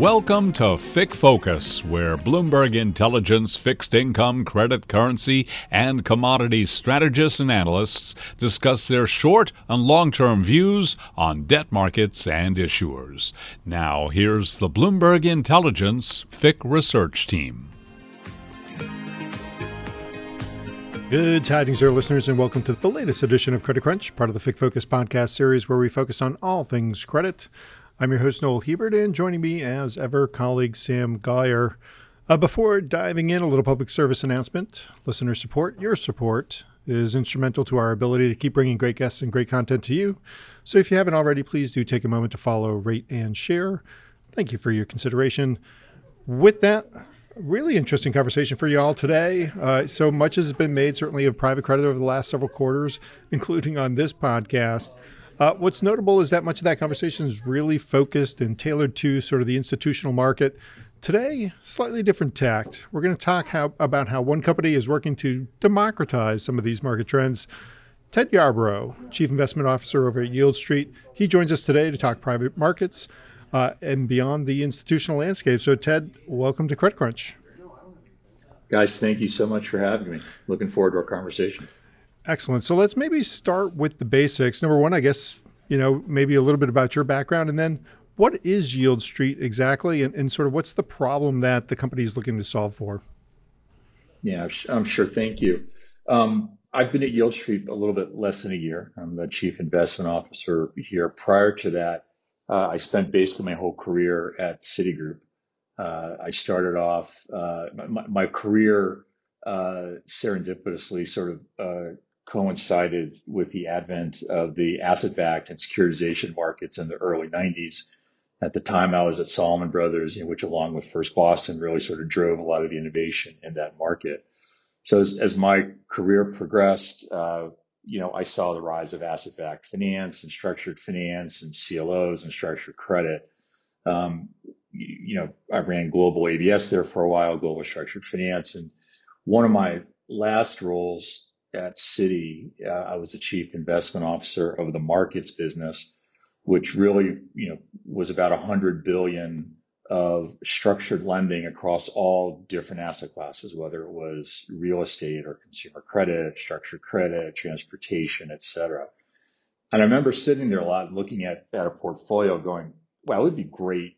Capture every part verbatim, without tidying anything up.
Welcome to F I C Focus, where Bloomberg Intelligence fixed income, credit, currency, and commodities strategists and analysts discuss their short and long-term views on debt markets and issuers. Now, here's the Bloomberg Intelligence F I C research team. Good tidings there, listeners, and welcome to the latest edition of Credit Crunch, part of the F I C Focus podcast series where we focus on all things credit. I'm your host, Noel Hebert, and joining me as ever, colleague Sam Geyer. Uh, before diving in, a little public service announcement. Listener support, your support, is instrumental to our ability to keep bringing great guests and great content to you. So if you haven't already, please do take a moment to follow, rate, and share. Thank you for your consideration. With that, really interesting conversation for you all today. Uh, so much has been made, certainly, of private credit over the last several quarters, including on this podcast. Uh, what's notable is that much of that conversation is really focused and tailored to sort of the institutional market. Today, slightly different tact. We're going to talk how, about how one company is working to democratize some of these market trends. Ted Yarbrough, Chief Investment Officer over at Yield Street, he joins us today to talk private markets uh, and beyond the institutional landscape. So, Ted, welcome to Credit Crunch. Guys, thank you so much for having me. Looking forward to our conversation. Excellent. So let's maybe start with the basics. Number one, I guess, you know, maybe a little bit about your background, and then what is Yield Street exactly, and, and sort of what's the problem that the company is looking to solve for? Yeah, I'm sure. Thank you. Um, I've been at Yield Street a little bit less than a year. I'm the Chief Investment Officer here. Prior to that, uh, I spent basically my whole career at Citigroup. Uh, I started off uh, my, my career uh, serendipitously sort of uh, coincided with the advent of the asset-backed and securitization markets in the early nineties. At the time, I was at Salomon Brothers, you know, which along with First Boston really sort of drove a lot of the innovation in that market. So as, as my career progressed, uh, you know, I saw the rise of asset-backed finance and structured finance and C L Os and structured credit. Um, you, you know, I ran global A B S there for a while, global structured finance. And one of my last roles at Citi, uh, I was the Chief Investment Officer of the markets business, which really, you know, was about one hundred billion of structured lending across all different asset classes, whether it was real estate or consumer credit, structured credit, transportation, et cetera. And I remember sitting there a lot looking at, at a portfolio going, wow, it would be great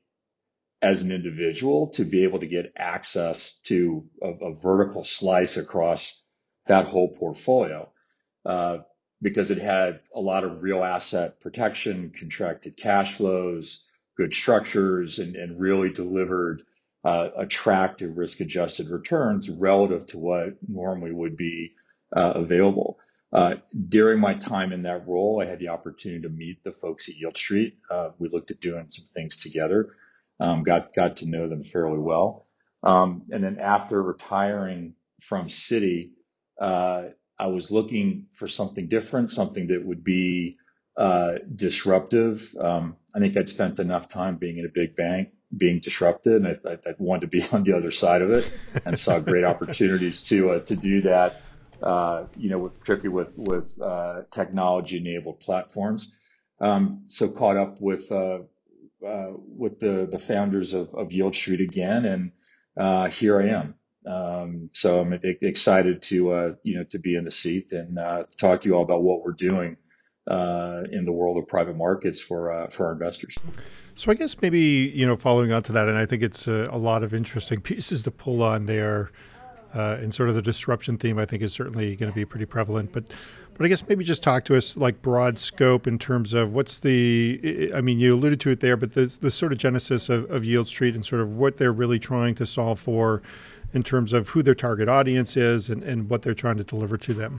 as an individual to be able to get access to a, a vertical slice across that whole portfolio, uh, because it had a lot of real asset protection, contracted cash flows, good structures, and, and really delivered uh, attractive risk-adjusted returns relative to what normally would be uh, available. Uh, during my time in that role, I had the opportunity to meet the folks at Yield Street. Uh, we looked at doing some things together, um, got got to know them fairly well. Um, and then after retiring from Citi, uh, I was looking for something different, something that would be uh, disruptive. Um, I think I'd spent enough time being in a big bank, being disrupted, and I, I, I wanted to be on the other side of it, and saw great opportunities to uh, to do that. Uh, you know, with, particularly with with uh, technology-enabled platforms. Um, so caught up with uh, uh, with the the founders of, of Yield Street again, and uh, here I am. Um, so I'm excited to uh, you know to be in the seat and uh, to talk to you all about what we're doing uh, in the world of private markets for uh, for our investors. So I guess maybe you know following on to that, and I think it's a, a lot of interesting pieces to pull on there. Uh, and sort of the disruption theme, I think, is certainly going to be pretty prevalent. But but I guess maybe just talk to us like broad scope in terms of what's the, I mean, you alluded to it there, but the, the sort of genesis of, of Yield Street and sort of what they're really trying to solve for in terms of who their target audience is and, and what they're trying to deliver to them.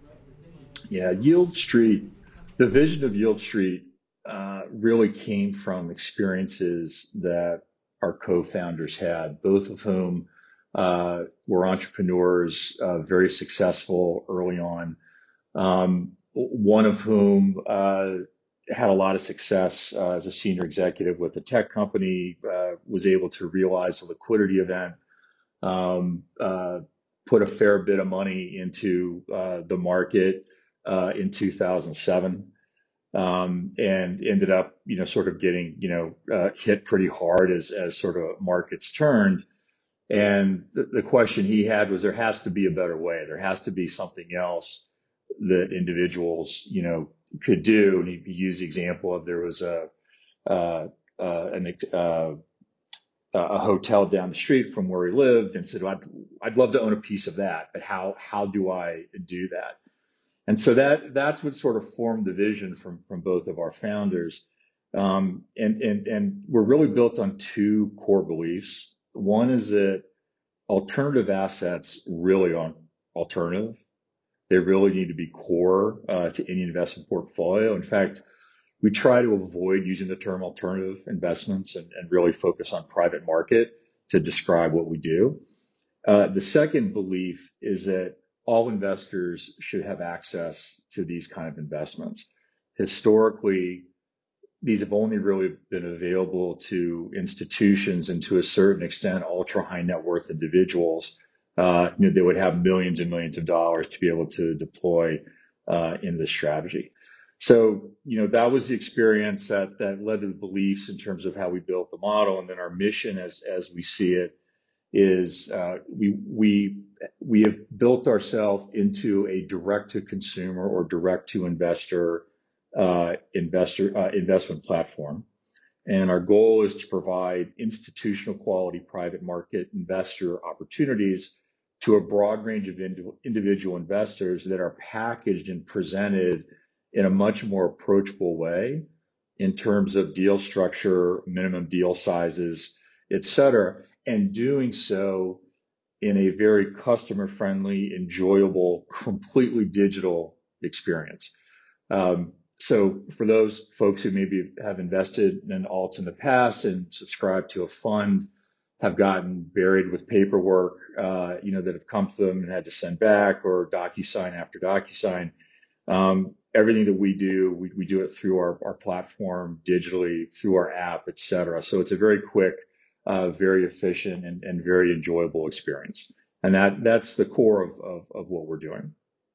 Yeah, Yield Street, the vision of Yield Street uh, really came from experiences that our co-founders had, both of whom Uh, were entrepreneurs, uh, very successful early on. Um, one of whom uh, had a lot of success uh, as a senior executive with a tech company, uh, was able to realize a liquidity event, um, uh, put a fair bit of money into uh, the market uh, in two thousand seven, um, and ended up you know, sort of getting, you know, uh, hit pretty hard as, as sort of markets turned. And the, the question he had was, there has to be a better way. There has to be something else that individuals, you know, could do. And he, he used the example of there was a, uh, uh, an, uh, a hotel down the street from where he lived, and said, I'd, I'd love to own a piece of that, but how, how do I do that? And so that, that's what sort of formed the vision from, from both of our founders. Um, and, and, and we're really built on two core beliefs. One is that alternative assets really aren't alternative. They really need to be core uh, to any investment portfolio. In fact, we try to avoid using the term alternative investments and, and really focus on private market to describe what we do. Uh, the second belief is that all investors should have access to these kind of investments. Historically, these have only really been available to institutions and to a certain extent, ultra high net worth individuals. Uh, you know, they would have millions and millions of dollars to be able to deploy uh, in this strategy. So, you know, that was the experience that, that led to the beliefs in terms of how we built the model. And then our mission as, as we see it is, uh, we, we, we have built ourselves into a direct to consumer or direct to investor, uh, investor, uh, investment platform. And our goal is to provide institutional quality private market investor opportunities to a broad range of ind- individual investors that are packaged and presented in a much more approachable way in terms of deal structure, minimum deal sizes, et cetera, and doing so in a very customer-friendly, enjoyable, completely digital experience. Um, so for those folks who maybe have invested in alts in the past and subscribed to a fund, have gotten buried with paperwork, uh, you know, that have come to them and had to send back, or DocuSign after DocuSign. Um, everything that we do, we, we do it through our, our platform, digitally, through our app, et cetera. So it's a very quick, uh, very efficient, and, and very enjoyable experience. And that that's the core of, of, of what we're doing.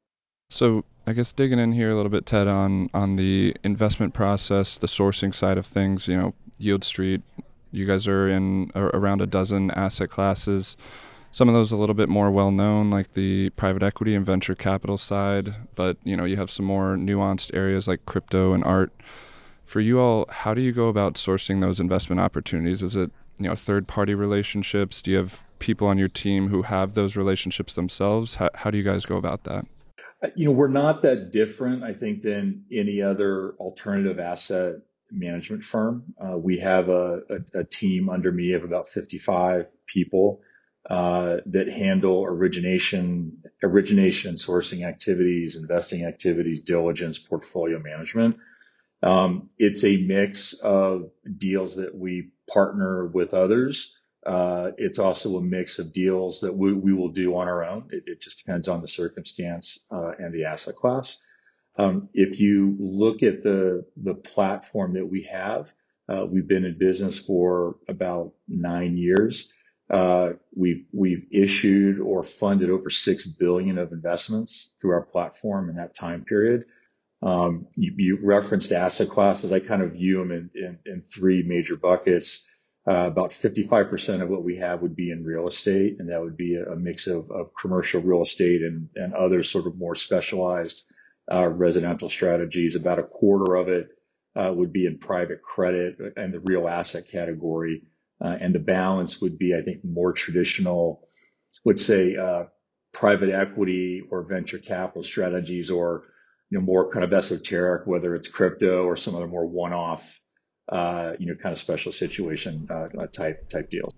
So I guess digging in here a little bit, Ted, on, on the investment process, the sourcing side of things, you know, Yield Street, you guys are in around a dozen asset classes. Some of those a little bit more well-known, like the private equity and venture capital side, but you know, you have some more nuanced areas like crypto and art. For you all, how do you go about sourcing those investment opportunities? Is it, you know, third-party relationships? Do you have people on your team who have those relationships themselves? How, how do you guys go about that? You know, we're not that different, I think, than any other alternative asset management firm. Uh, we have a, a, a team under me of about fifty-five people uh, that handle origination, origination and sourcing activities, investing activities, diligence, portfolio management. Um, it's a mix of deals that we partner with others. Uh, it's also a mix of deals that we, we will do on our own. It, it just depends on the circumstance uh, and the asset class. Um, if you look at the the platform that we have, uh, we've been in business for about nine years. Uh, we've we've issued or funded over six billion of investments through our platform in that time period. Um, you, you referenced asset classes. I kind of view them in, in, in three major buckets. Uh, about fifty-five percent of what we have would be in real estate, and that would be a, a mix of, of commercial real estate and, and other sort of more specialized uh, residential strategies. About a quarter of it uh, would be in private credit and the real asset category. Uh, and the balance would be, I think, more traditional, let's say, uh, private equity or venture capital strategies, or, you know, more kind of esoteric, whether it's crypto or some other more one-off Uh, you know, kind of special situation uh, type type deals.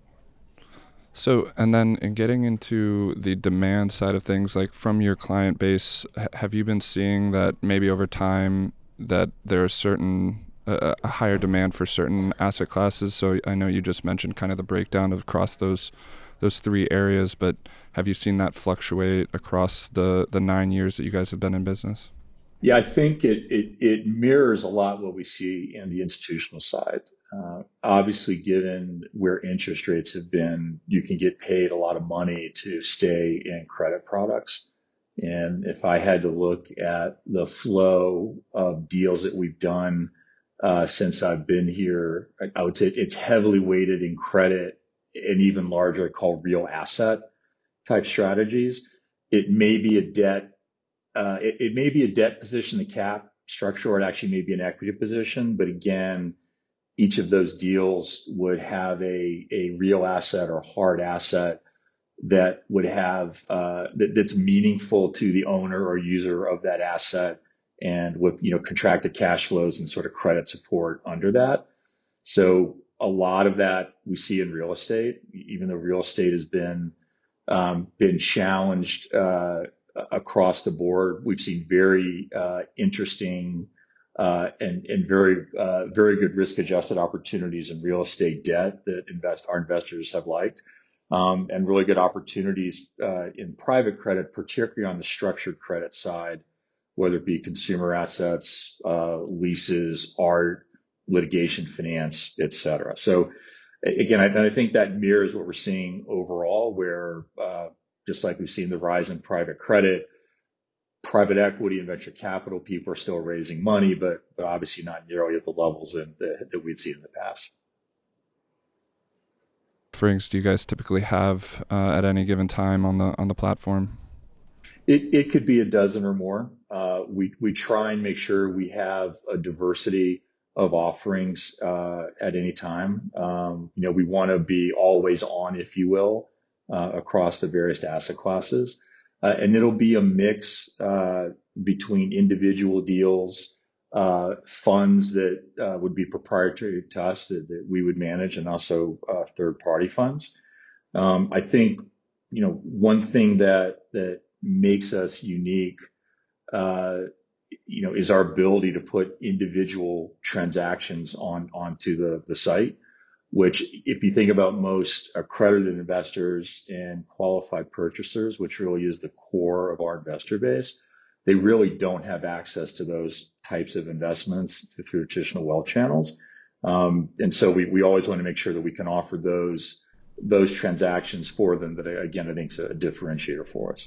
So, and then in getting into the demand side of things, like from your client base, have you been seeing that maybe over time that there is certain uh, a higher demand for certain asset classes? So I know you just mentioned kind of the breakdown of across those those three areas, but have you seen that fluctuate across the the nine years that you guys have been in business? Yeah, I think it, it, it mirrors a lot what we see in the institutional side. Uh, obviously, given where interest rates have been, you can get paid a lot of money to stay in credit products. And if I had to look at the flow of deals that we've done uh, since I've been here. I, I would say it's heavily weighted in credit and even larger, called real asset type strategies. It may be a debt, uh, it, it may be a debt position, the cap structure, or it actually may be an equity position. But again, each of those deals would have a, a real asset or hard asset that would have, uh, that, that's meaningful to the owner or user of that asset, and with, you know, contracted cash flows and sort of credit support under that. So a lot of that we see in real estate, even though real estate has been, um, been challenged, uh, across the board. We've seen very, uh, interesting, uh, and, and very, uh, very good risk adjusted opportunities in real estate debt that invest, our investors have liked. Um, and really good opportunities, uh, in private credit, particularly on the structured credit side, whether it be consumer assets, uh, leases, art, litigation finance, et cetera. So again, I, I think that mirrors what we're seeing overall, where, uh, just like we've seen the rise in private credit, private equity and venture capital people are still raising money, but, but obviously not nearly at the levels that, that, that we'd seen in the past. Offerings do you guys typically have uh, at any given time on the on the platform? It, it could be a dozen or more. Uh, we, we try and make sure we have a diversity of offerings, uh, at any time. Um, you know, we want to be always on, if you will, uh, across the various asset classes. Uh, and it'll be a mix, uh, between individual deals, uh, funds that, uh, would be proprietary to us that, that we would manage, and also, uh, third party funds. Um, I think, you know, one thing that, that, makes us unique, uh, you know, is our ability to put individual transactions on onto the, the site, which, if you think about most accredited investors and qualified purchasers, which really is the core of our investor base, they really don't have access to those types of investments through traditional wealth channels. Um, and so we, we always want to make sure that we can offer those, those transactions for them that, again, I think is a differentiator for us.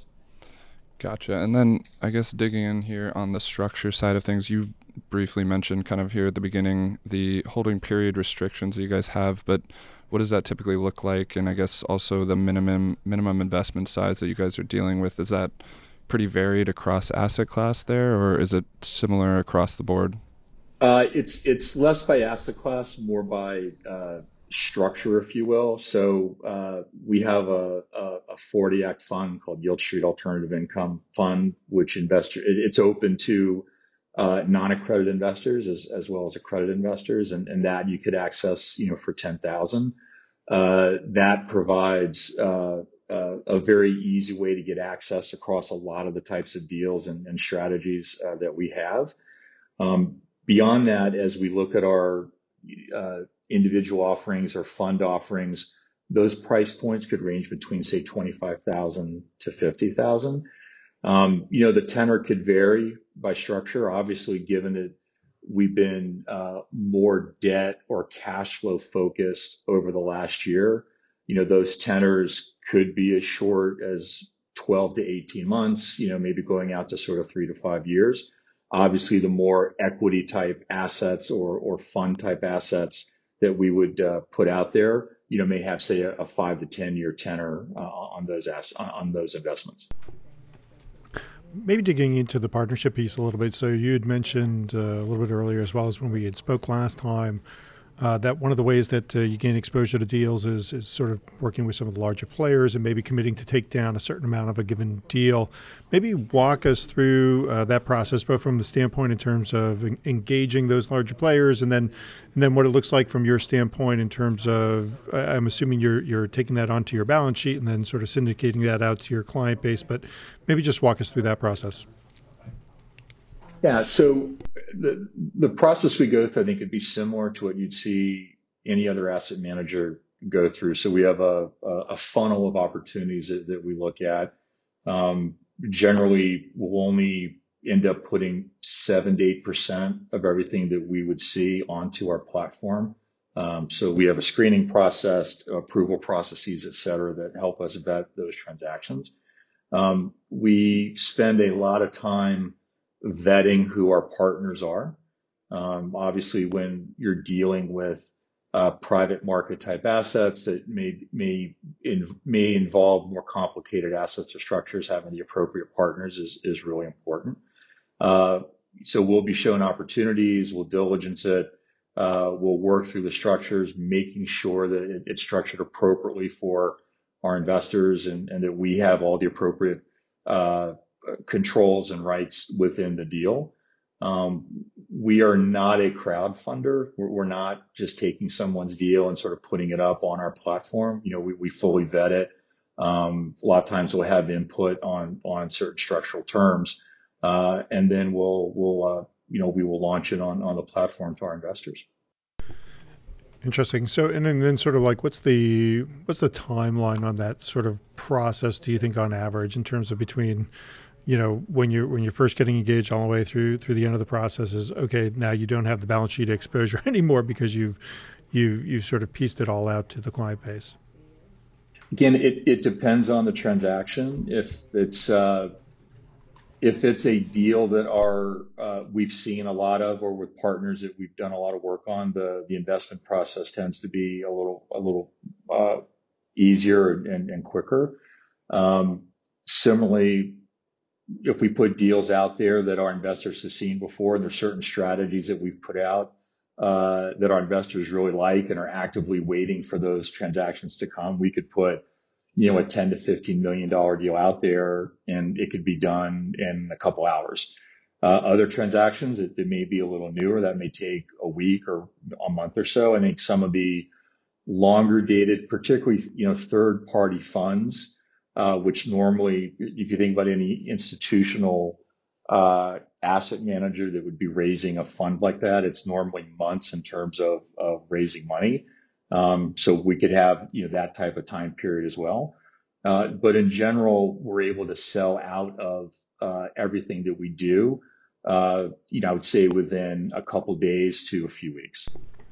Gotcha. And then I guess digging in here on the structure side of things, you briefly mentioned kind of here at the beginning the holding period restrictions that you guys have, but what does that typically look like? And I guess also the minimum minimum investment size that you guys are dealing with, is that pretty varied across asset class there, or is it similar across the board? Uh, it's it's less by asset class, more by uh, structure, if you will. So uh, we have a, a, a forty act fund called Yield Street Alternative Income Fund, which investor it, it's open to uh, non-accredited investors as as well as accredited investors, and, and that you could access, you know, for ten thousand. Uh, that provides uh, uh, a very easy way to get access across a lot of the types of deals and, and strategies uh, that we have. Um, beyond that, as we look at our uh, individual offerings or fund offerings, those price points could range between, say, twenty-five thousand to fifty thousand. Um, you know, the tenor could vary by structure, obviously, given that we've been uh, more debt or cash flow focused over the last year. You know, those tenors could be as short as twelve to eighteen months, you know, maybe going out to sort of three to five years. Obviously, the more equity type assets or, or fund type assets that we would uh, put out there, you know, may have, say, a, a five to ten year tenor uh, on those ass- on those investments. Maybe digging into the partnership piece a little bit. So you had mentioned uh, a little bit earlier, as well as when we had spoke last time, uh, that one of the ways that uh, you gain exposure to deals is, is sort of working with some of the larger players and maybe committing to take down a certain amount of a given deal. Maybe walk us through uh, that process, both from the standpoint in terms of en- engaging those larger players, and then and then what it looks like from your standpoint in terms of, uh, I'm assuming you're you're taking that onto your balance sheet and then sort of syndicating that out to your client base, but maybe just walk us through that process. Yeah, so the the process we go through, I think, would be similar to what you'd see any other asset manager go through. So we have a a funnel of opportunities that, that we look at. Um, generally, we'll only end up putting seven to eight percent of everything that we would see onto our platform. Um, so we have a screening process, approval processes, et cetera, that help us vet those transactions. Um, we spend a lot of time vetting who our partners are. Um, obviously, when you're dealing with uh, private market type assets that may may in, may involve more complicated assets or structures, having the appropriate partners is is really important. Uh, so we'll be shown opportunities, we'll diligence it, uh, we'll work through the structures, making sure that it, it's structured appropriately for our investors and, and that we have all the appropriate uh, controls and rights within the deal. Um, we are not a crowd funder. We're, we're not just taking someone's deal and sort of putting it up on our platform. You know, we, we fully vet it. Um, a lot of times we'll have input on on certain structural terms. Uh, and then we'll, we'll, uh, you know, we will launch it on, on the platform to our investors. Interesting. So, and then, then sort of like, what's the, what's the timeline on that sort of process, do you think, on average, in terms of between, you know, when you're, when you're first getting engaged all the way through, through the end of the process is, okay, now you don't have the balance sheet exposure anymore because you've, you've, you've sort of pieced it all out to the client base? Again, it, it depends on the transaction. If it's, uh, If it's a deal that are uh, we've seen a lot of, or with partners that we've done a lot of work on, the the investment process tends to be a little a little uh, easier and, and quicker. Um, similarly, if we put deals out there that our investors have seen before, and there's certain strategies that we've put out uh, that our investors really like and are actively waiting for those transactions to come, we could put you know, a ten to fifteen million dollar deal out there, and it could be done in a couple hours. Uh, other transactions, it, it may be a little newer. That may take a week or a month or so. I think some of the longer dated, particularly, you know, third party funds, uh, which normally, if you think about any institutional uh, asset manager that would be raising a fund like that, it's normally months in terms of, of raising money. Um, so we could have, you know, that type of time period as well. Uh, but in general, we're able to sell out of, uh, everything that we do, uh, you know, I would say within a couple days to a few weeks.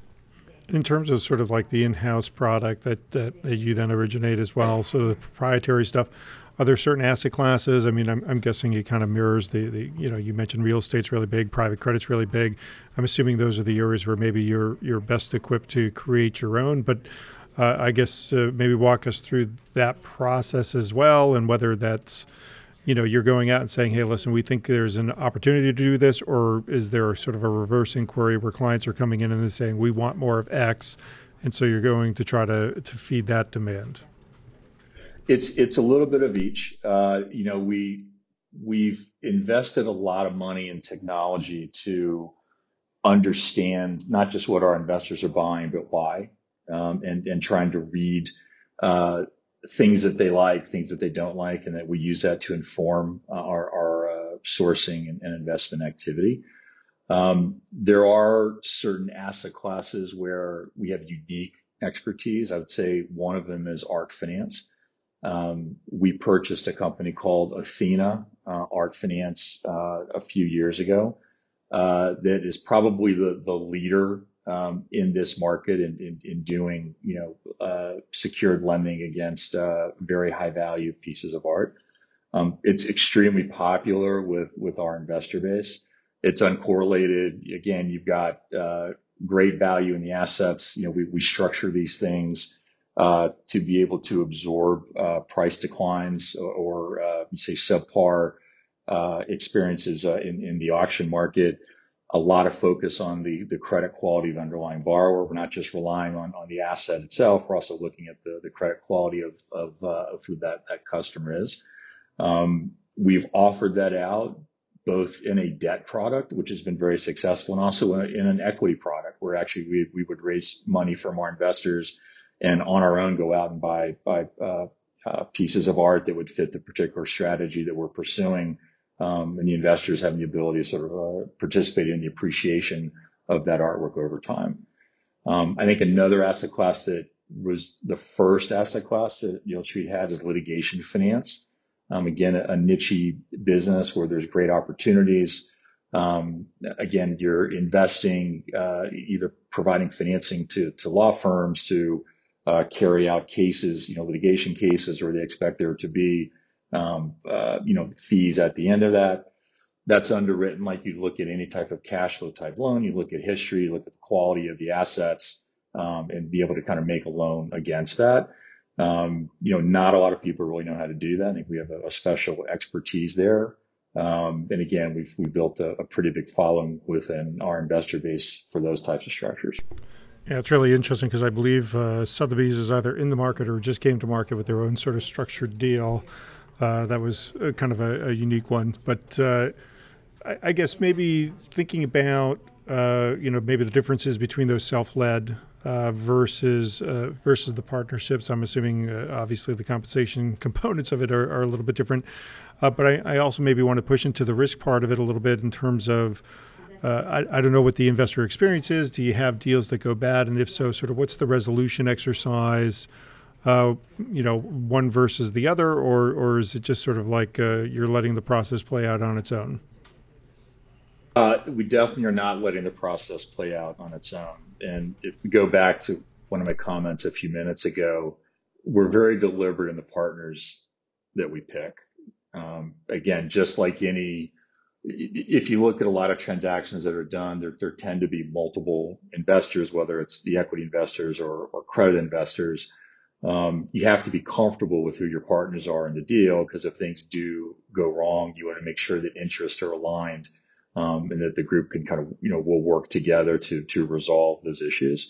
In terms of sort of like the in-house product that, that, that you then originate as well, sort of the proprietary stuff, are there certain asset classes? I mean, I'm, I'm guessing it kind of mirrors the, the, you know, you mentioned real estate's really big, private credit's really big. I'm assuming those are the areas where maybe you're you're best equipped to create your own. But uh, I guess uh, maybe walk us through that process as well, and whether that's, you know, you're going out and saying, hey, listen, we think there's an opportunity to do this, or is there sort of a reverse inquiry where clients are coming in and they're saying, we want more of X, and so you're going to try to to feed that demand? It's it's a little bit of each. Uh, you know, we we've invested a lot of money in technology to understand not just what our investors are buying, but why, um, and and trying to read uh, things that they like, things that they don't like, and that we use that to inform uh, our our uh, sourcing and, and investment activity. Um, there are certain asset classes where we have unique expertise. I would say one of them is art finance. Um, we purchased a company called Athena uh, Art Finance uh, a few years ago uh, that is probably the the leader um, in this market in, in, in doing you know uh, secured lending against uh, very high value pieces of art. Um, it's extremely popular with with our investor base. It's uncorrelated. Again, you've got uh, great value in the assets. You know, we we structure these things Uh, to be able to absorb uh, price declines or, or uh, say subpar uh, experiences uh, in, in the auction market. A lot of focus on the, the credit quality of the underlying borrower. We're not just relying on, on the asset itself. We're also looking at the, the credit quality of, of, uh, of who that, that customer is. Um, we've offered that out both in a debt product, which has been very successful, and also in, a, in an equity product where actually we, we would raise money from our investors and on our own go out and buy buy uh, uh, pieces of art that would fit the particular strategy that we're pursuing, um, and the investors having the ability to sort of uh, participate in the appreciation of that artwork over time. Um, I think another asset class that was the first asset class that Yieldstreet had is litigation finance. Um, again, a, a niche business where there's great opportunities. Um, again, you're investing, uh, either providing financing to to law firms to Uh, carry out cases, you know, litigation cases, or they expect there to be, um, uh, you know, fees at the end of that. that's underwritten like you look at any type of cash flow type loan. You look at history, you look at the quality of the assets, um, and be able to kind of make a loan against that. Um, you know, not a lot of people really know how to do that. I think we have a, a special expertise there. Um, and again, we've, we built a, a pretty big following within our investor base for those types of structures. Yeah, it's really interesting because I believe uh, Sotheby's is either in the market or just came to market with their own sort of structured deal. Uh, that was uh, kind of a, a unique one. But uh, I, I guess maybe thinking about, uh, you know, maybe the differences between those self-led uh, versus uh, versus the partnerships. I'm assuming uh, obviously the compensation components of it are, are a little bit different. Uh, but I, I also maybe want to push into the risk part of it a little bit in terms of, uh, I, I don't know what the investor experience is. Do you have deals that go bad? And if so, sort of what's the resolution exercise, uh, you know, one versus the other, or or is it just sort of like uh, you're letting the process play out on its own? Uh, we definitely are not letting the process play out on its own. And if we go back to one of my comments a few minutes ago, we're very deliberate in the partners that we pick. Um, again, just like any, if you look at a lot of transactions that are done, there, there tend to be multiple investors, whether it's the equity investors or, or credit investors. Um, you have to be comfortable with who your partners are in the deal, because if things do go wrong, you want to make sure that interests are aligned, um, and that the group can kind of, you know, will work together to, to resolve those issues.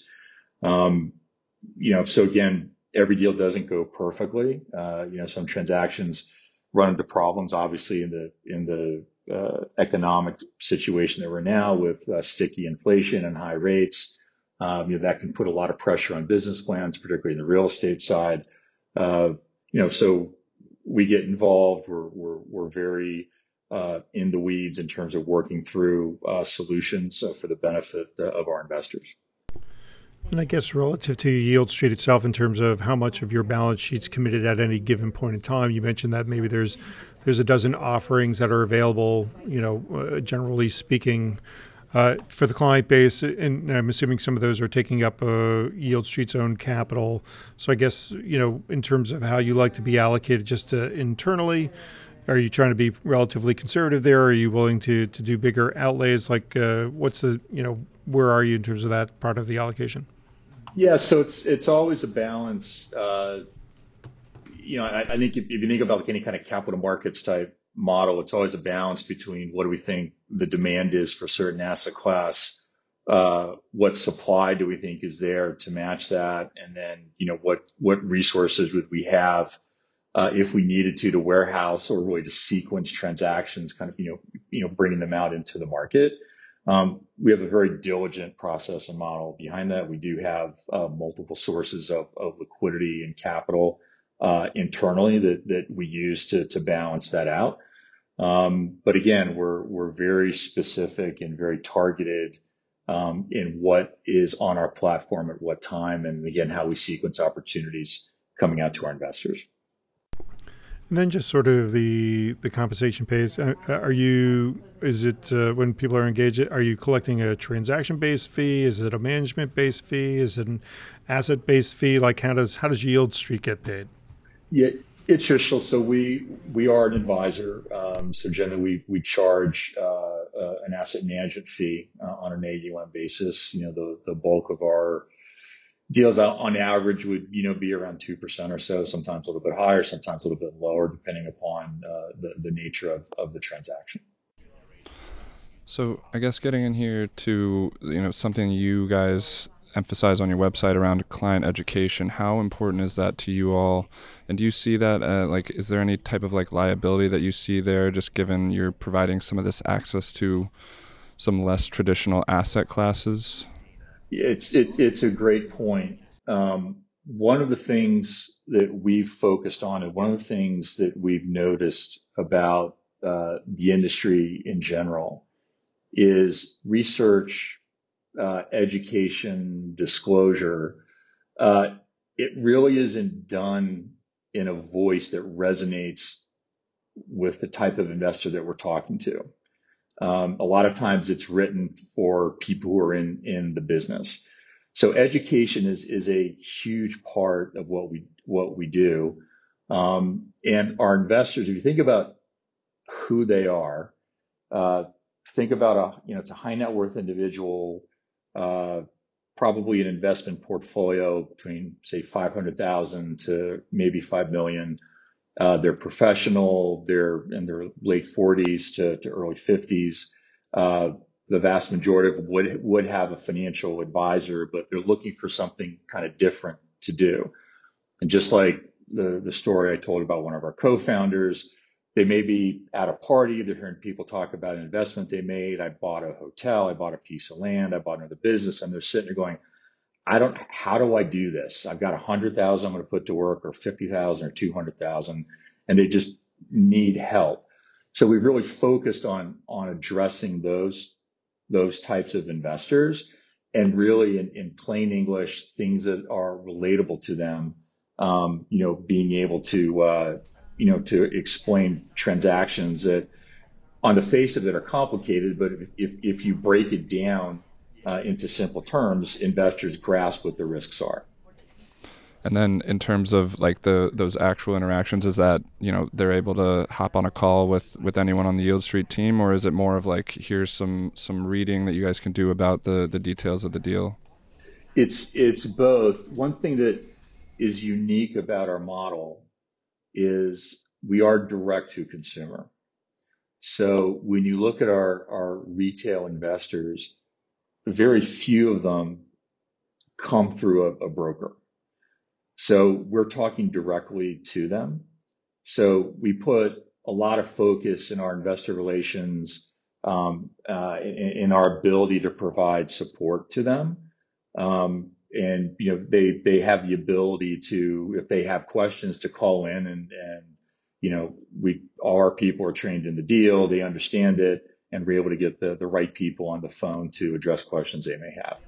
Um, you know, so again, every deal doesn't go perfectly. Uh, you know, some transactions run into problems, obviously, in the, in the, uh, economic situation that we're now with uh, sticky inflation and high rates. Um, you know, that can put a lot of pressure on business plans, particularly in the real estate side. Uh, you know, so we get involved. We're, we're, we're very, uh, in the weeds in terms of working through, uh, solutions uh, for the benefit uh, of our investors. And I guess relative to Yield Street itself, in terms of how much of your balance sheet's committed at any given point in time, you mentioned that maybe there's there's a dozen offerings that are available, you know, uh, generally speaking, uh, for the client base. And I'm assuming some of those are taking up uh, Yield Street's own capital. So I guess, you know, in terms of how you like to be allocated just uh, internally, are you trying to be relatively conservative there? Are you willing to to do bigger outlays? Like uh, what's the, you know, where are you in terms of that part of the allocation? Yeah, so it's it's always a balance. Uh, you know, I, I think if, if you think about like any kind of capital markets type model, it's always a balance between what do we think the demand is for a certain asset class, uh, what supply do we think is there to match that, and then, you know, what what resources would we have uh, if we needed to to warehouse or really to sequence transactions, kind of, you know, you know, bringing them out into the market. Um, we have a very diligent process and model behind that. We do have uh, multiple sources of, of liquidity and capital uh, internally that, that we use to, to balance that out. Um, but again, we're we're very specific and very targeted um, in what is on our platform at what time, and again, how we sequence opportunities coming out to our investors. And then just sort of the the compensation pays. Are you, is it uh, when people are engaged, are you collecting a transaction-based fee? Is it a management-based fee? Is it an asset-based fee? Like how does how does Yield Street get paid? Yeah, it's traditional. So we we are an advisor. Um, so generally we we charge uh, uh, an asset management fee uh, on an A U M basis. You know, the the bulk of our deals out on average would, you know, be around two percent or so, sometimes a little bit higher, sometimes a little bit lower, depending upon uh, the, the nature of, of the transaction. So I guess getting in here to, you know, something you guys emphasize on your website around client education, how important is that to you all? And do you see that, uh, like, is there any type of like liability that you see there, just given you're providing some of this access to some less traditional asset classes? It's it, it's a great point. Um, one of the things that we've focused on, and one of the things that we've noticed about uh, the industry in general, is research, uh, education, disclosure. Uh, it really isn't done in a voice that resonates with the type of investor that we're talking to. Um, a lot of times it's written for people who are in, in the business. So education is, is a huge part of what we, what we do. Um, and our investors, if you think about who they are Uh, think about a, you know, it's a high net worth individual, uh, probably an investment portfolio between say five hundred thousand to maybe five million. Uh, they're professional, they're in their late forties to, to early fifties. Uh, the vast majority of them would, would have a financial advisor, but they're looking for something kind of different to do. And just like the, the story I told about one of our co-founders, they may be at a party, they're hearing people talk about an investment they made. I bought a hotel, I bought a piece of land, I bought another business, and they're sitting there going, I don't, how do I do this? I've got a hundred thousand I'm going to put to work, or fifty thousand or two hundred thousand, and they just need help. So we've really focused on, on addressing those, those types of investors, and really in, in plain English, things that are relatable to them. Um, you know, being able to, uh, you know, to explain transactions that on the face of it are complicated, but if, if, if you break it down uh, into simple terms, investors grasp what the risks are. And then in terms of like the those actual interactions, is that, you know, they're able to hop on a call with, with anyone on the Yield Street team, or is it more of like, here's some, some reading that you guys can do about the, the details of the deal? It's, it's both. One thing that is unique about our model is we are direct to consumer. So when you look at our, our retail investors, very few of them come through a, a broker. So we're talking directly to them. So we put a lot of focus in our investor relations, um, uh, in, in our ability to provide support to them. Um, and, you know, they, they have the ability to, if they have questions, to call in, and, and, you know, we, all our people are trained in the deal. They understand it, and we're able to get the, the right people on the phone to address questions they may have.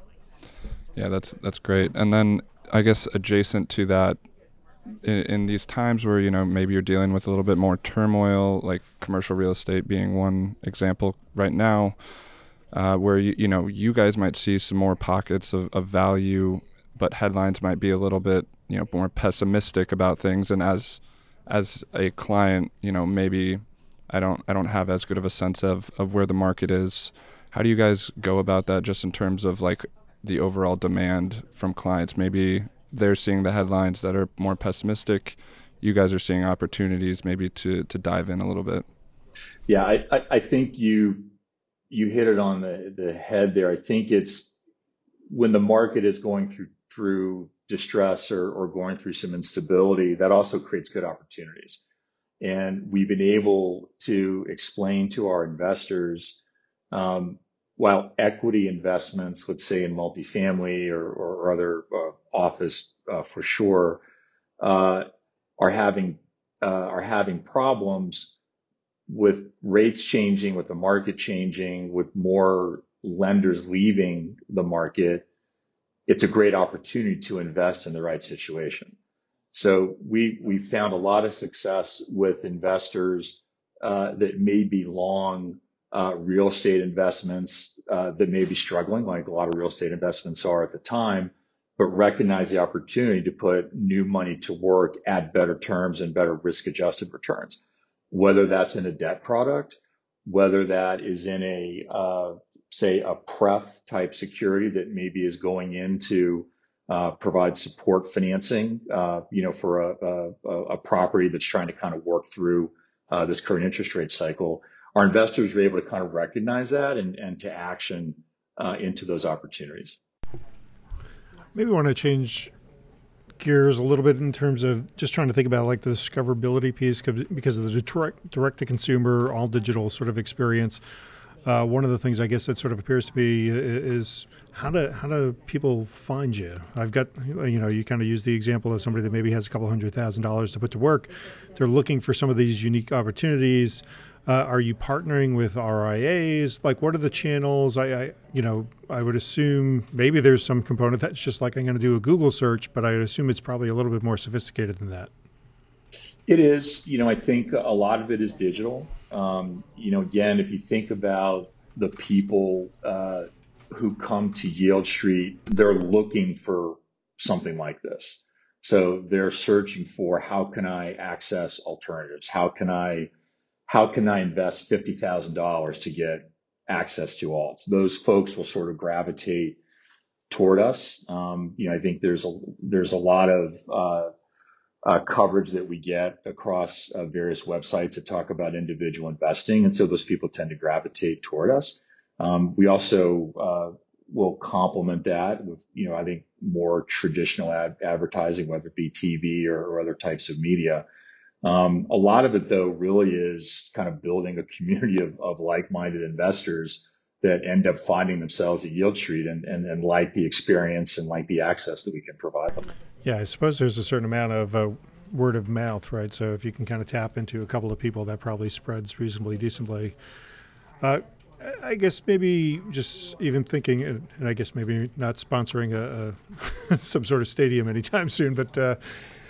Yeah, that's, that's great. And then I guess adjacent to that, in, in these times where, you know, maybe you're dealing with a little bit more turmoil, like commercial real estate being one example right now, Uh, where you, you know you guys might see some more pockets of, of value, but headlines might be a little bit, you know, more pessimistic about things. And as as a client, you know, maybe I don't I don't have as good of a sense of, of where the market is. How do you guys go about that, just in terms of like the overall demand from clients? Maybe they're seeing the headlines that are more pessimistic. You guys are seeing opportunities maybe to to dive in a little bit. Yeah, I, I, I think you. You hit it on the, the head there. I think it's when the market is going through through distress or, or going through some instability, that also creates good opportunities. And we've been able to explain to our investors, um, while equity investments, let's say in multifamily or, or other uh, office uh, for sure, uh, are having uh, are having problems with rates changing, with the market changing, with more lenders leaving the market. It's a great opportunity to invest in the right situation. So we we found a lot of success with investors uh, that may be long uh, real estate investments uh, that may be struggling, like a lot of real estate investments are at the time, but recognize the opportunity to put new money to work at better terms and better risk-adjusted returns. Whether that's in a debt product, whether that is in a, uh, say, a P R E F type security that maybe is going in to uh, provide support financing, uh, you know, for a, a, a property that's trying to kind of work through uh, this current interest rate cycle. Our investors are able to kind of recognize that and, and to action uh, into those opportunities. Maybe want to change gears a little bit in terms of just trying to think about like the discoverability piece, because of the direct, direct to consumer, all digital sort of experience. Uh, one of the things I guess that sort of appears to be is how do how do people find you? I've got, you know, you kind of use the example of somebody that maybe has a couple hundred thousand dollars to put to work. They're looking for some of these unique opportunities. Uh, are you partnering with R I As? Like, what are the channels? I, I, you know, I would assume maybe there's some component that's just like I'm going to do a Google search, but I would assume it's probably a little bit more sophisticated than that. It is. You know, I think a lot of it is digital. Um, you know, again, if you think about the people uh, who come to Yield Street, they're looking for something like this. So they're searching for, how can I access alternatives? How can I how can I invest fifty thousand dollars to get access to alts? Those folks will sort of gravitate toward us. Um, you know, I think there's a, there's a lot of, uh, uh, coverage that we get across uh, various websites that talk about individual investing. And so those people tend to gravitate toward us. Um, we also, uh, will complement that with, you know, I think more traditional ad- advertising, whether it be T V or, or other types of media. Um, a lot of it, though, really is kind of building a community of, of like-minded investors that end up finding themselves at Yield Street and, and, and like the experience and like the access that we can provide them. Yeah, I suppose there's a certain amount of uh, word of mouth, right? So if you can kind of tap into a couple of people, that probably spreads reasonably decently. Uh, I guess maybe just even thinking, and I guess maybe not sponsoring a, a some sort of stadium anytime soon, but uh,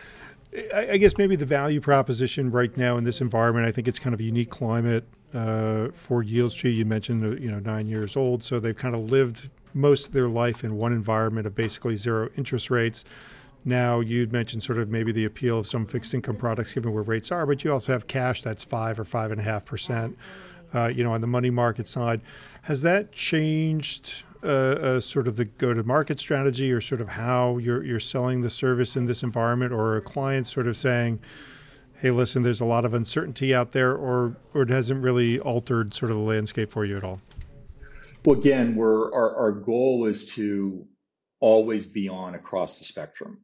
I guess maybe the value proposition right now in this environment, I think it's kind of a unique climate uh, for Yield Street. You mentioned, you know, nine years old, so they've kind of lived most of their life in one environment of basically zero interest rates. Now, you'd mentioned sort of maybe the appeal of some fixed income products given where rates are, but you also have cash that's five or five and a half percent. Uh, you know, on the money market side. Has that changed uh, uh, sort of the go-to-market strategy or sort of how you're you're selling the service in this environment, or are clients sort of saying, hey, listen, there's a lot of uncertainty out there, or or it hasn't really altered sort of the landscape for you at all? Well, again, we're, our, our goal is to always be on across the spectrum.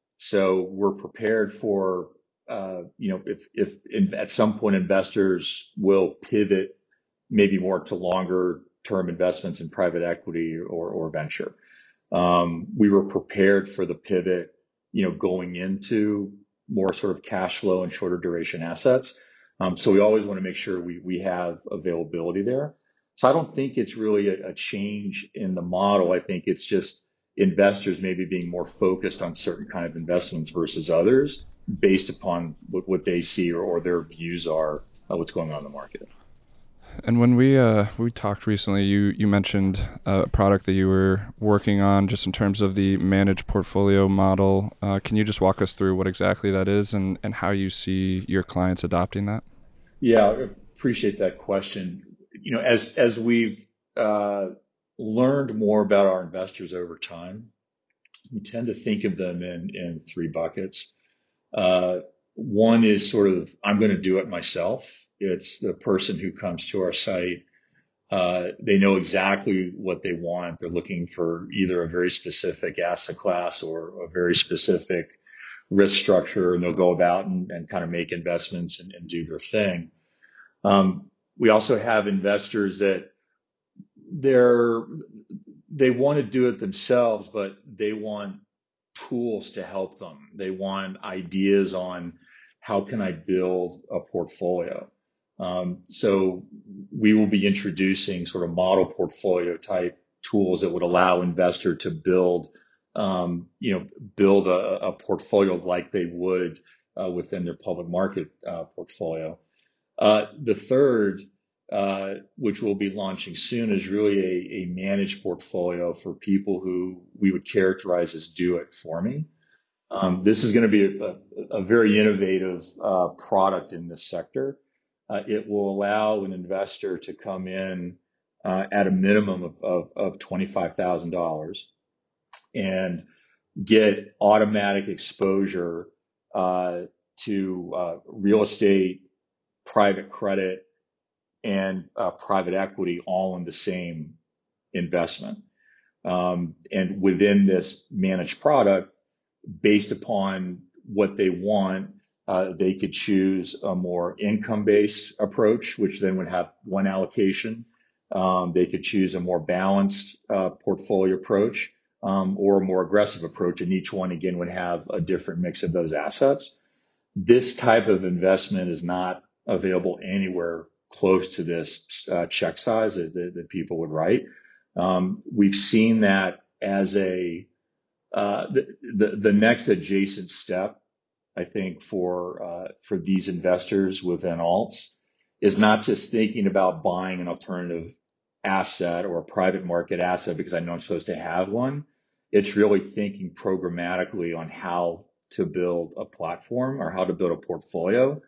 So we're prepared for Uh, you know, if, if in, at some point investors will pivot maybe more to longer term investments in private equity or, or venture. Um, we were prepared for the pivot, you know, going into more sort of cash flow and shorter duration assets. Um, so we always want to make sure we, we have availability there. So I don't think it's really a, a change in the model. I think it's just investors maybe being more focused on certain kind of investments versus others, based upon what, what they see or, or their views are of what's going on in the market. And when we uh, we talked recently, you, you mentioned a product that you were working on just in terms of the managed portfolio model. Uh, can you just walk us through what exactly that is and, and how you see your clients adopting that? Yeah, I appreciate that question. You know, as as we've uh, learned more about our investors over time, we tend to think of them in, in three buckets. Uh, one is sort of, I'm going to do it myself. It's the person who comes to our site. Uh, they know exactly what they want. They're looking for either a very specific asset class or a very specific risk structure, and they'll go about and, and kind of make investments and, and do their thing. Um, we also have investors that they're, they want to do it themselves, but they want tools to help them. They want ideas on how can I build a portfolio. Um, so we will be introducing sort of model portfolio type tools that would allow investor to build, um, you know, build a, a portfolio like they would uh, within their public market uh, portfolio. Uh, the third, uh, which we'll be launching soon, is really a, a managed portfolio for people who we would characterize as do it for me. Um, this is going to be a, a, a very innovative uh, product in this sector. Uh, it will allow an investor to come in uh, at a minimum of, of, of twenty-five thousand dollars and get automatic exposure uh, to uh, real estate, private credit, and uh, private equity all in the same investment. Um, and within this managed product, based upon what they want, uh, they could choose a more income-based approach, which then would have one allocation. Um, they could choose a more balanced uh, portfolio approach, um, or a more aggressive approach, and each one again would have a different mix of those assets. This type of investment is not available anywhere close to this uh, check size that, that, that people would write. Um, we've seen that as a uh, the, the the next adjacent step, I think, for uh, for these investors within alts is not just thinking about buying an alternative asset or a private market asset because I know I'm supposed to have one. It's really thinking programmatically on how to build a platform or how to build a portfolio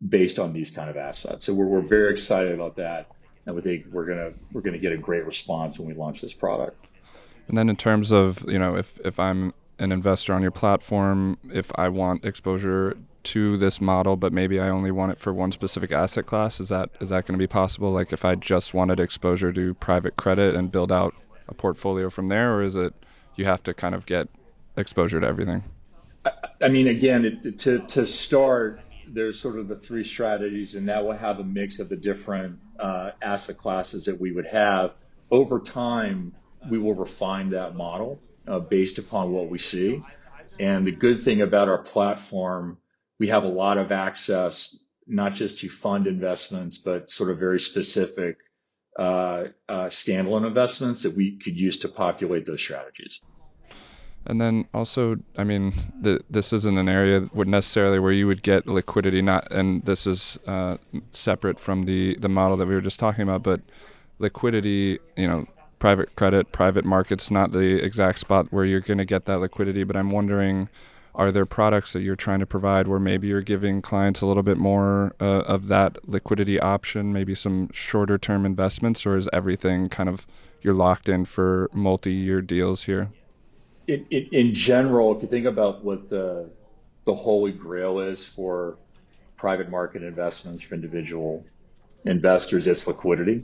based on these kind of assets. So we're we're very excited about that, and we think we're gonna we're gonna get a great response when we launch this product. And then in terms of, you know, if if I'm an investor on your platform, if I want exposure to this model, but maybe I only want it for one specific asset class, is that is that going to be possible? Like if I just wanted exposure to private credit and build out a portfolio from there, or is it you have to kind of get exposure to everything? I, I mean, again, it, to to start, there's sort of the three strategies, and that will have a mix of the different uh, asset classes that we would have. Over time, we will refine that model uh, based upon what we see. And the good thing about our platform, we have a lot of access, not just to fund investments, but sort of very specific uh, uh, standalone investments that we could use to populate those strategies. And then also, I mean, the, this isn't an area would necessarily where you would get liquidity, not, and this is uh, separate from the, the model that we were just talking about, but liquidity, you know, private credit, private markets, not the exact spot where you're going to get that liquidity. But I'm wondering, are there products that you're trying to provide where maybe you're giving clients a little bit more uh, of that liquidity option, maybe some shorter term investments, or is everything kind of you're locked in for multi-year deals here? In, in, in general, if you think about what the the holy grail is for private market investments for individual investors, it's liquidity.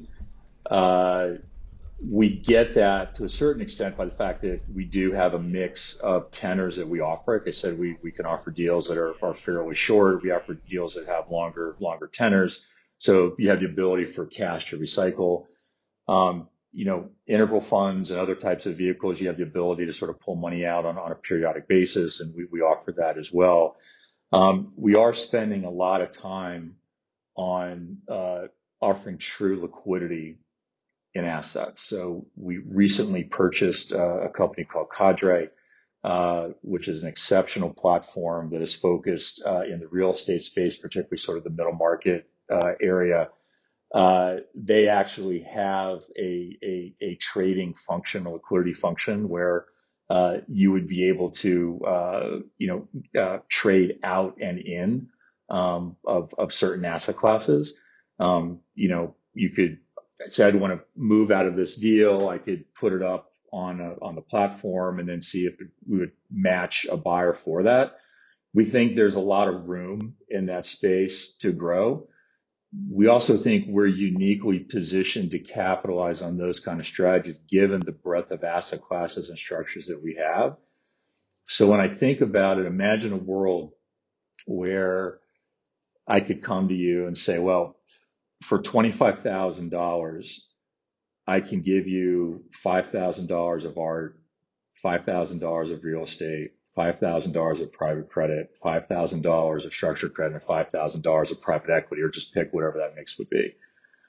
Uh, we get that to a certain extent by the fact that we do have a mix of tenors that we offer. Like I said, we, we can offer deals that are, are fairly short. We offer deals that have longer longer tenors. So you have the ability for cash to recycle. Um, you know, interval funds and other types of vehicles, you have the ability to sort of pull money out on, on a periodic basis, and we, we offer that as well. Um, we are spending a lot of time on uh, offering true liquidity in assets. So we recently purchased uh, a company called Cadre, uh, which is an exceptional platform that is focused uh, in the real estate space, particularly sort of the middle market uh, area. Uh, they actually have a, a, a trading function, a liquidity function, where uh, you would be able to, uh, you know, uh, trade out and in um, of, of certain asset classes. Um, you know, you could say, I'd want to move out of this deal. I could put it up on a, on the platform and then see if it, we would match a buyer for that. We think there's a lot of room in that space to grow. We also think we're uniquely positioned to capitalize on those kind of strategies, given the breadth of asset classes and structures that we have. So when I think about it, imagine a world where I could come to you and say, well, for twenty-five thousand dollars, I can give you five thousand dollars of art, five thousand dollars of real estate, five thousand dollars of private credit, five thousand dollars of structured credit, and five thousand dollars of private equity, or just pick whatever that mix would be.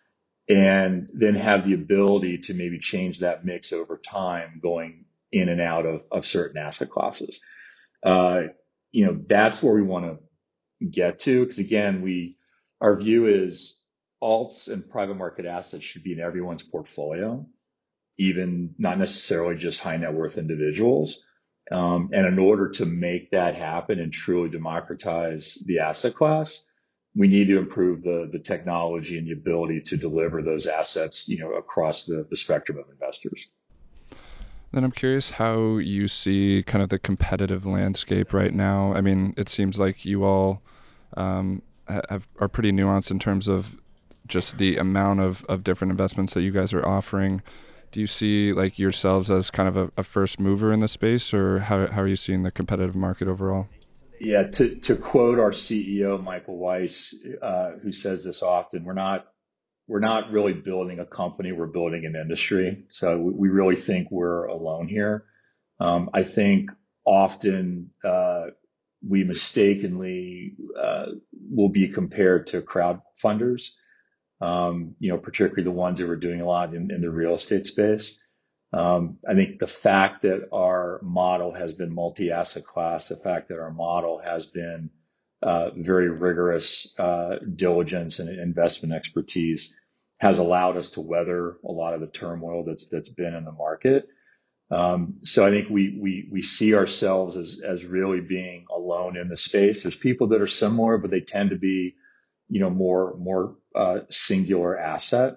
And then have the ability to maybe change that mix over time, going in and out of, of certain asset classes. Uh, you know, that's where we want to get to. Because again, we, our view is alts and private market assets should be in everyone's portfolio, even not necessarily just high net worth individuals. Um, and in order to make that happen and truly democratize the asset class, we need to improve the, the technology and the ability to deliver those assets, you know, across the, the spectrum of investors. Then I'm curious how you see kind of the competitive landscape right now. I mean, it seems like you all um, have, are pretty nuanced in terms of just the amount of, of different investments that you guys are offering. Do you see like yourselves as kind of a, a first mover in the space, or how how are you seeing the competitive market overall? Yeah, to to quote our C E O Michael Weiss, uh, who says this often, we're not we're not really building a company, we're building an industry. So we, we really think we're alone here. Um, I think often uh, we mistakenly uh, will be compared to crowdfunders. Um, you know, particularly the ones that were doing a lot in, in the real estate space. Um, I think the fact that our model has been multi-asset class, the fact that our model has been uh, very rigorous uh, diligence and investment expertise has allowed us to weather a lot of the turmoil that's that's been in the market. Um, so I think we we we see ourselves as as really being alone in the space. There's people that are similar, but they tend to be you know, more more uh, singular asset.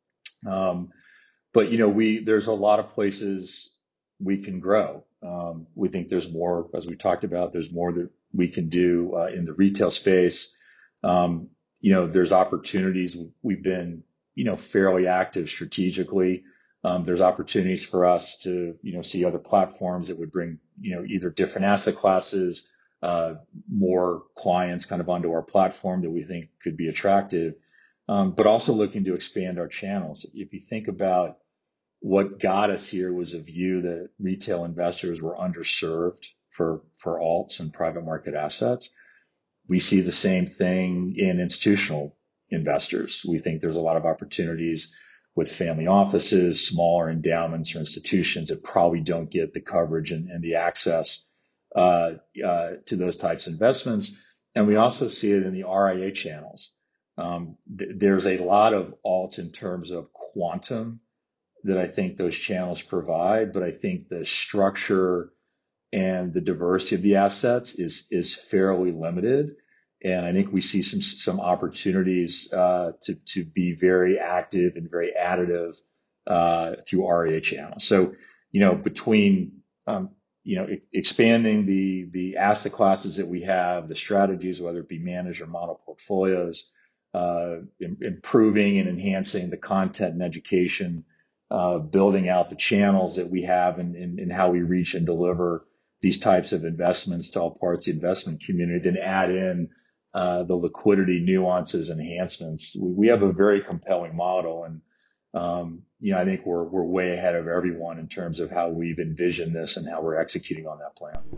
Um, but you know, we there's a lot of places we can grow. Um, we think there's more, as we talked about, there's more that we can do uh, in the retail space. Um, you know, there's opportunities. We've been, you know, fairly active strategically. Um, there's opportunities for us to, you know, see other platforms that would bring, you know, either different asset classes, uh, more clients kind of onto our platform that we think could be attractive, um, but also looking to expand our channels. If you think about what got us here was a view that retail investors were underserved for, for alts and private market assets. We see the same thing in institutional investors. We think there's a lot of opportunities with family offices, smaller endowments or institutions that probably don't get the coverage and, and the access uh, uh, to those types of investments. And we also see it in the R I A channels. Um, th- there's a lot of alts in terms of quantum that I think those channels provide, but I think the structure and the diversity of the assets is is fairly limited. And I think we see some some opportunities uh, to to be very active and very additive uh, through R I A channels. So, you know, between um, you know e- expanding the the asset classes that we have, the strategies, whether it be managed or model portfolios, uh, im- improving and enhancing the content and education, uh, building out the channels that we have and, and, and how we reach and deliver these types of investments to all parts of the investment community, then add in uh, the liquidity nuances, enhancements. We, we have a very compelling model, and um, you know, I think we're we're way ahead of everyone in terms of how we've envisioned this and how we're executing on that plan.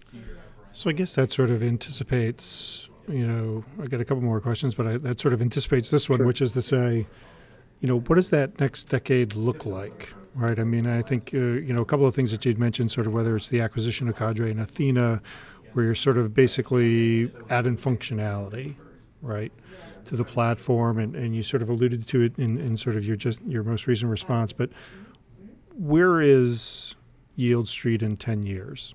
So I guess that sort of anticipates, you know, I got a couple more questions, but I, that sort of anticipates this one, Sure. which is to say, you know, what does that next decade look like, right? I mean, I think, uh, you know, a couple of things that you'd mentioned, sort of whether it's the acquisition of Cadre and Athena, where you're sort of basically adding functionality, right, to the platform, and, and you sort of alluded to it in, in sort of your just your most recent response, but where is Yield Street in ten years?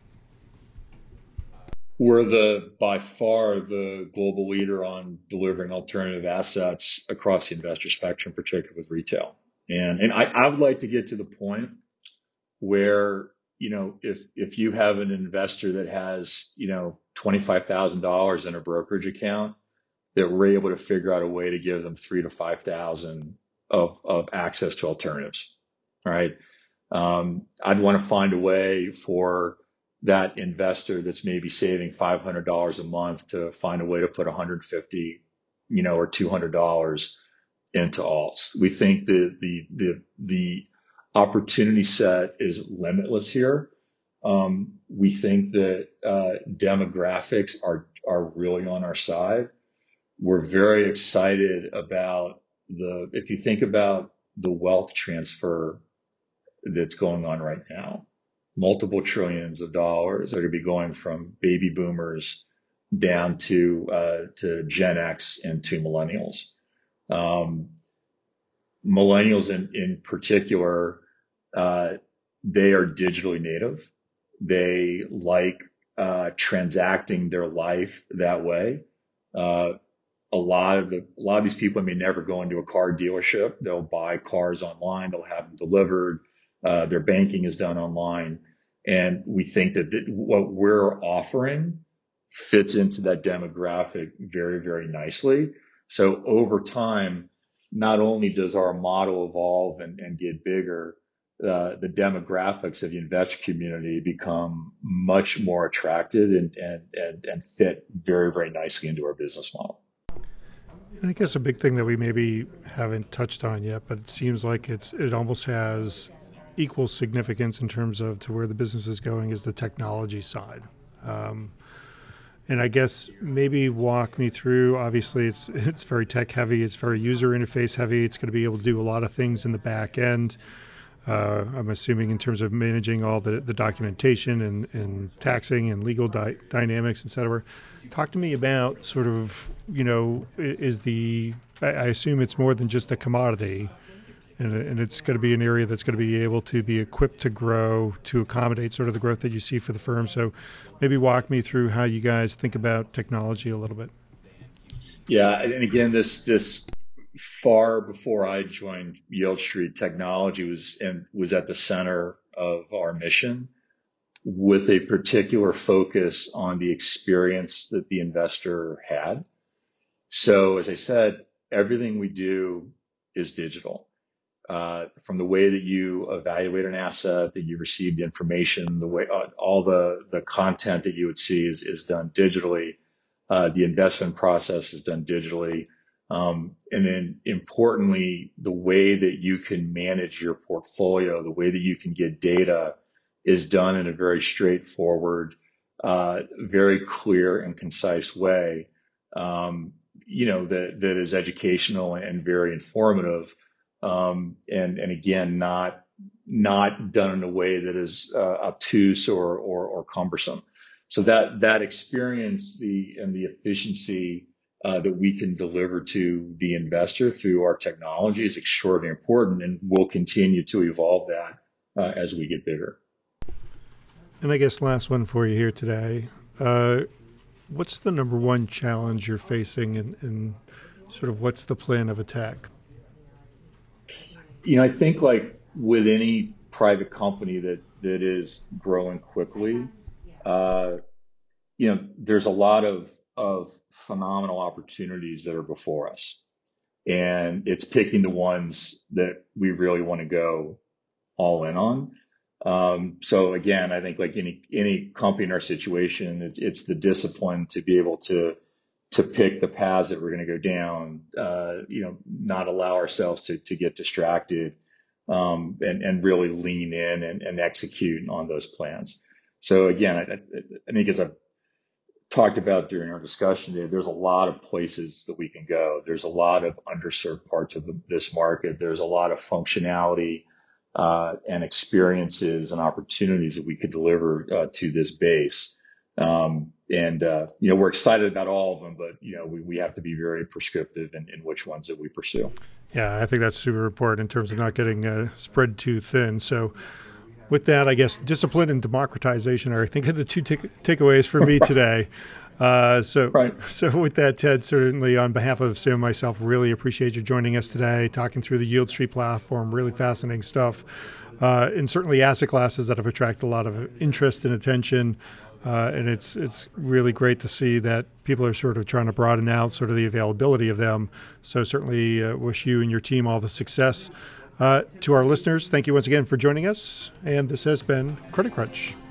We're the by far the global leader on delivering alternative assets across the investor spectrum, particularly with retail. And and I, I would like to get to the point where, you know, if if you have an investor that has, you know, twenty-five thousand dollars in a brokerage account, that we're able to figure out a way to give them three to five thousand of of access to alternatives. All right. Um, I'd want to find a way for that investor that's maybe saving five hundred dollars a month to find a way to put one hundred fifty, you know, or two hundred dollars into alts. We think the the the the opportunity set is limitless here. Um, we think that uh, demographics are are really on our side. We're very excited about the, if you think about the wealth transfer that's going on right now, multiple trillions of dollars are going to be going from baby boomers down to uh, to Gen X and to millennials. Um, millennials in, in particular, uh, they are digitally native. They like uh, transacting their life that way. Uh, a lot of the, a lot of these people may never go into a car dealership. They'll buy cars online. They'll have them delivered. Uh, their banking is done online. And we think that th- what we're offering fits into that demographic very, very nicely. So over time, not only does our model evolve and, and get bigger, uh, the demographics of the investor community become much more attractive and, and, and, and fit very, very nicely into our business model. And I guess a big thing that we maybe haven't touched on yet, but it seems like it's it almost has equal significance in terms of to where the business is going, is the technology side. Um, and I guess maybe walk me through, obviously it's it's very tech heavy, it's very user interface heavy, it's going to be able to do a lot of things in the back end. Uh, I'm assuming in terms of managing all the, the documentation and, and taxing and legal di- dynamics, et cetera. Talk to me about sort of, you know, is the, I assume it's more than just a commodity, and, and it's going to be an area that's going to be able to be equipped to grow, to accommodate sort of the growth that you see for the firm. So maybe walk me through how you guys think about technology a little bit. Yeah, and again, this this far before I joined Yield Street, technology was and was at the center of our mission, with a particular focus on the experience that the investor had. So, as I said, everything we do is digital. Uh, from the way that you evaluate an asset, that you receive the information, the way uh, all the the content that you would see is is done digitally. Uh, the investment process is done digitally. Um, and then importantly, the way that you can manage your portfolio, the way that you can get data is done in a very straightforward, uh, very clear and concise way, um, you know, that, that is educational and very informative. Um, and, and again, not, not done in a way that is, uh, obtuse or, or, or cumbersome. So that, that experience, the, and the efficiency, uh, that we can deliver to the investor through our technology is extraordinarily important, and we'll continue to evolve that, uh, as we get bigger. And I guess last one for you here today. Uh, what's the number one challenge you're facing, and, and sort of what's the plan of attack? You know, I think like with any private company that, that is growing quickly, uh, you know, there's a lot of, of phenomenal opportunities that are before us. And it's picking the ones that we really want to go all in on. Um, so again, I think like any, any company in our situation, it's, it's the discipline to be able to, to pick the paths that we're going to go down, uh, you know, not allow ourselves to, to get distracted, um, and, and really lean in and, and execute on those plans. So again, I, I think as I've talked about during our discussion today, there's a lot of places that we can go. There's a lot of underserved parts of the, this market. There's a lot of functionality, uh, and experiences and opportunities that we could deliver, uh, to this base. Um, and, uh, you know, we're excited about all of them, but, you know, we, we have to be very prescriptive in, in which ones that we pursue. Yeah, I think that's super important in terms of not getting uh, spread too thin. So with that, I guess discipline and democratization are, I think, are the two take- takeaways for me today. Uh, so, right. so with that, Ted, certainly on behalf of Sam and myself, really appreciate you joining us today, talking through the Yield Street platform, really fascinating stuff. Uh, and certainly asset classes that have attracted a lot of interest and attention. Uh, and it's it's really great to see that people are sort of trying to broaden out sort of the availability of them. So certainly uh, wish you and your team all the success. Uh, to our listeners, thank you once again for joining us. And this has been Credit Crunch.